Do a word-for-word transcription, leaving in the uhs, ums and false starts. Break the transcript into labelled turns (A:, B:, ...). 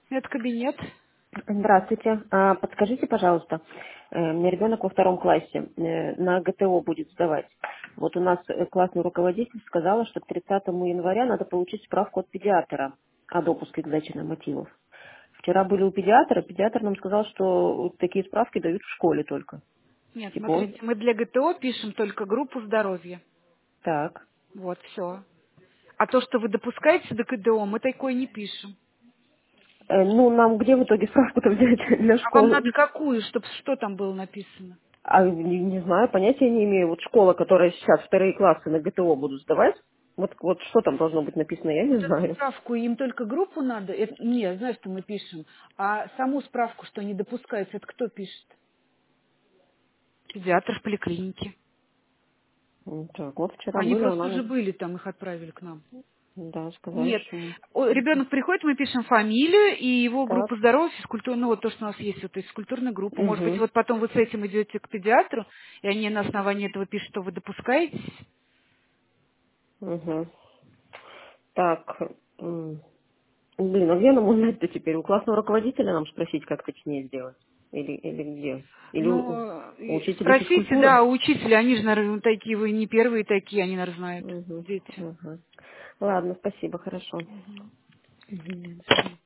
A: Это кабинет.
B: Здравствуйте. А, Подскажите, пожалуйста, э, у меня ребенок во втором классе э, на ГТО будет сдавать. Вот у нас э, классный руководитель сказала, что к тридцатому января надо получить справку от педиатра о допуске к сдаче нормативов. Вчера были у педиатра, педиатр нам сказал, что вот такие справки дают в школе только.
A: Нет,
B: Типа
A: смотрите,
B: он
A: мы для ГТО пишем только группу здоровья.
B: так.
A: Вот, все. А то, что вы допускаете до ГТО, мы такое не пишем.
B: Э, Ну, нам где в итоге справку-то взять для
A: А вам надо
B: школы?
A: какую, чтобы что там было написано?
B: А не, не знаю, понятия не имею. Вот школа, которая сейчас вторые классы на ГТО будут сдавать, вот, вот что там должно быть написано, я не
A: Вот эту
B: знаю.
A: справку, им только группу надо? Это, не, знаешь, что мы пишем. А саму справку, что не допускается, это кто пишет? Педиатр в поликлинике.
B: М, Так, вот вчера
A: Они
B: были,
A: просто
B: она
A: уже
B: нам,
A: были там, их отправили к нам.
B: да, сказали,
A: Нет.
B: что...
A: О, ребенок приходит, мы пишем фамилию и его
B: Так.
A: группу здоровья, физкультурную, ну вот то, что у нас есть, вот физкультурная группа. Может быть,
B: Угу,
A: вот потом вы с этим идете к педиатру, и они на основании этого пишут, что вы допускаетесь.
B: угу. Так, м, блин, а где нам узнать-то теперь? У классного руководителя нам спросить, как точнее сделать? Или, или где? Или у,
A: Ну,
B: у
A: и
B: учителя
A: спросите,
B: физкультуры?
A: да, у учителя, они же, наверное, такие, вы не первые такие, они, наверное, знают,
B: Угу,
A: дети.
B: угу. Ладно, спасибо, хорошо.
A: Мгм.
B: Мгм, до свидания.